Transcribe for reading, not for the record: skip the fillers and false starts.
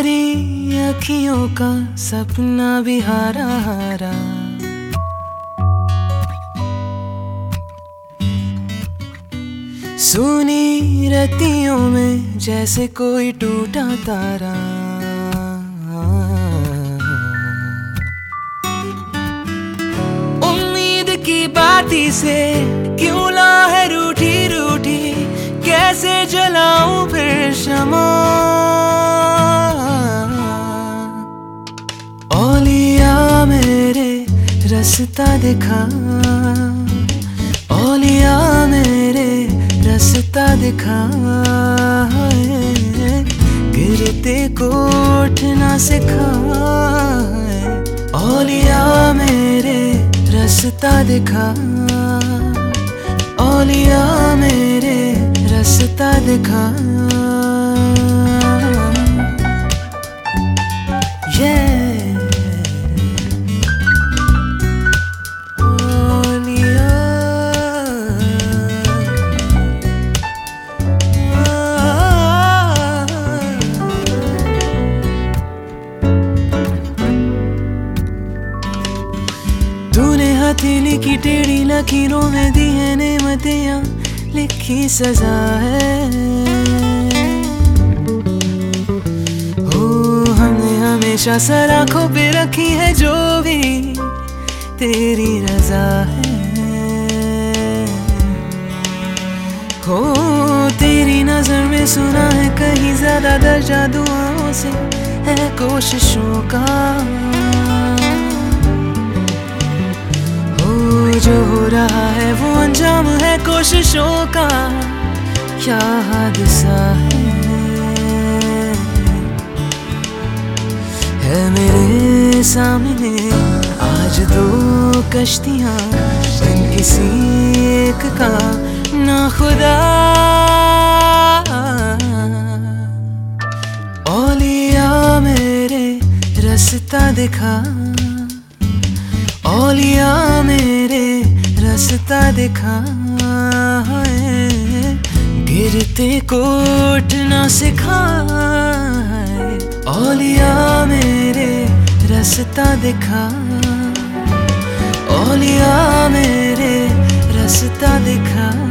तुम्हारी अखियों का सपना भी हारा हारा, सुनी रतियों में जैसे कोई टूटा तारा। उम्मीद की बाती से क्यों ला है रूठी रूठी, कैसे जलाऊं फिर शमा। औलिया मेरे रास्ता दिखा, औलिया मेरे रास्ता दिखा, गिरते को उठना सिखा। औलिया मेरे रास्ता दिखा, औलिया मेरे रास्ता दिखा। तूने हथेली की टेढ़ी लकीरों में दी है नेमतियां, लिखी सजा है। हो हमने हमेशा सर आंखों पे रखी है, जो भी तेरी रजा है। हो तेरी नजर में सुना है कहीं ज्यादा दर्जा दुआओं से है कोशिशों का। जो हो रहा है वो अंजाम है कोशिशों का, क्या हादसा है मेरे सामने। आज दो कश्तियां बिन किसी एक का ना खुदा। औलिया मेरे रास्ता दिखा, औलिया मेरे रास्ता दिखा, गिरते को उठना सिखा। औलिया मेरे रास्ता दिखा, औलिया मेरे रास्ता दिखा।